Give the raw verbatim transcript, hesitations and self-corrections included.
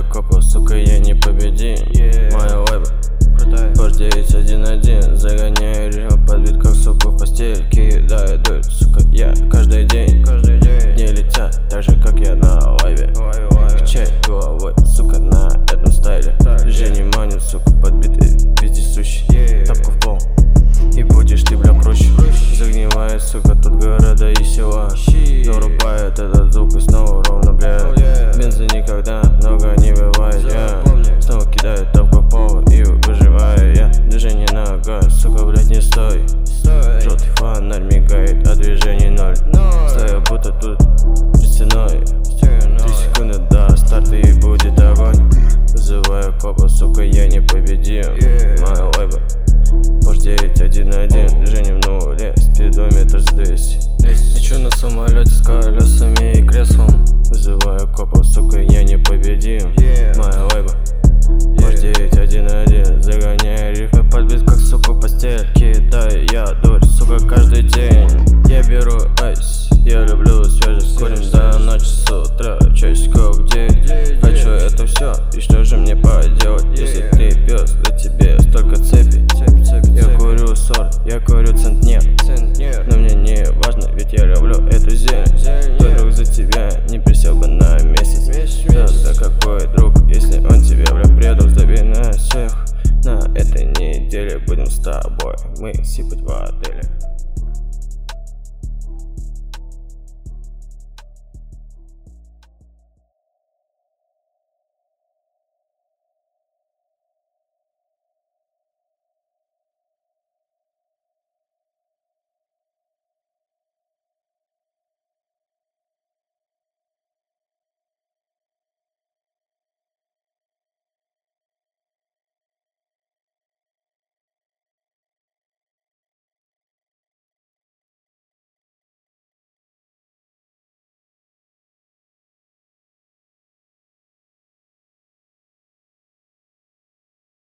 копа, сука, я непобедим. yeah. Моя вайба Porsche девять один один. Загоняю режим подбит, как суку в постель. Кидаю дуть, сука, я каждый день. Каждый день не летят, так же как я на вайбе. Качай головой, сука, на этом стайле. Движение манит, сука, подбитый, вездесущий. yeah. Тапку в пол, и будешь ты, бля, проще. Загнивает, сука, тут города и села. Зарубает этот звук и снова ровно, бля. Бенза никогда много не бывает, я yeah. Снова кидаю тапку в пол и выживаю я. Движение нога, сука, блядь, не стой. Желтый фонарь мигает, а движений ноль. Стою будто тут перед стеной. Три секунды до старта и будет огонь. Вызываю копа, сука, я непобедим. Моя вайба Porsche девять один один. Движение в нуле, спидометр с двести. Лечу на самолете с колесами и креслом. Вызываю копа, сука, я непобедим. Моя вайба Porsche девять один один. Загоняю рифмы подбит, как сука в постель. Кидаю я дурь, сука, каждый день. Я беру айс, я люблю свежесть. Курим до ночи, с утра часиков девять. Хочу это все, и что же мне поделать? Если ты пес, да тебе столько цепи. Я курю сорт, я курю центнер. Но мне не важно, ведь я люблю эту зелень. Вдруг за тебя не присел бы на месяц. Да, да какой друг, если он тебя, бля, предал. Сдави на всех, на этой неделе будем с тобой мы сипать в отеле.